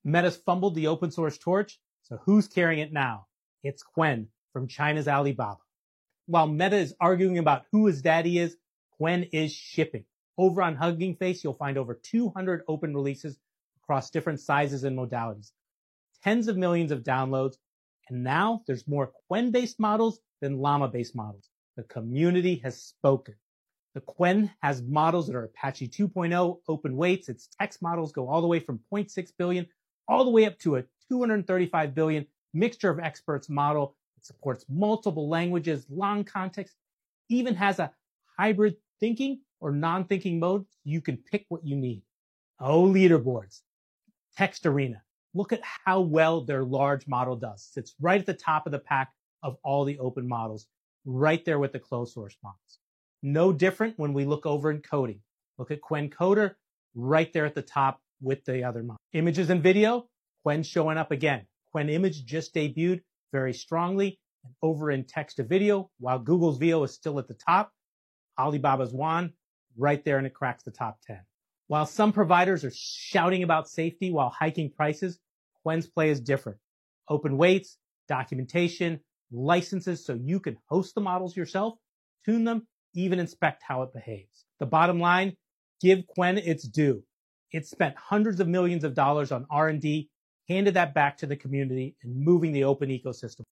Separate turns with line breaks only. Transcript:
Meta's fumbled the open source torch, so who's carrying it now? It's Qwen from China's Alibaba. While Meta is arguing about who his daddy is, Qwen is shipping. Over on Hugging Face, you'll find over 200 open releases across different sizes and modalities. Tens of millions of downloads, and now there's more Qwen-based models than Llama-based models. The community has spoken. The Qwen has models that are Apache 2.0 open weights. Its text models go all the way from 0.6 billion all the way up to a 235 billion mixture of experts model. It supports multiple languages, long context, even has a hybrid thinking or non-thinking mode. You can pick what you need. Oh, leaderboards. Text Arena. Look at how well their large model does. Sits right at the top of the pack of all the open models, right there with the closed source models. No different when we look over in coding. Look at Qwen Coder, right there at the top with the other models. Images and video, Qwen showing up again. Qwen Image just debuted very strongly. And over in text to video, while Google's Veo is still at the top, Alibaba's Wan right there, and it cracks the top 10. While some providers are shouting about safety while hiking prices, Qwen's play is different. Open weights, documentation, licenses so you can host the models yourself, tune them, even inspect how it behaves. The bottom line, give Qwen its due. It spent hundreds of millions of dollars on R&D, handed that back to the community, and moving the open ecosystem.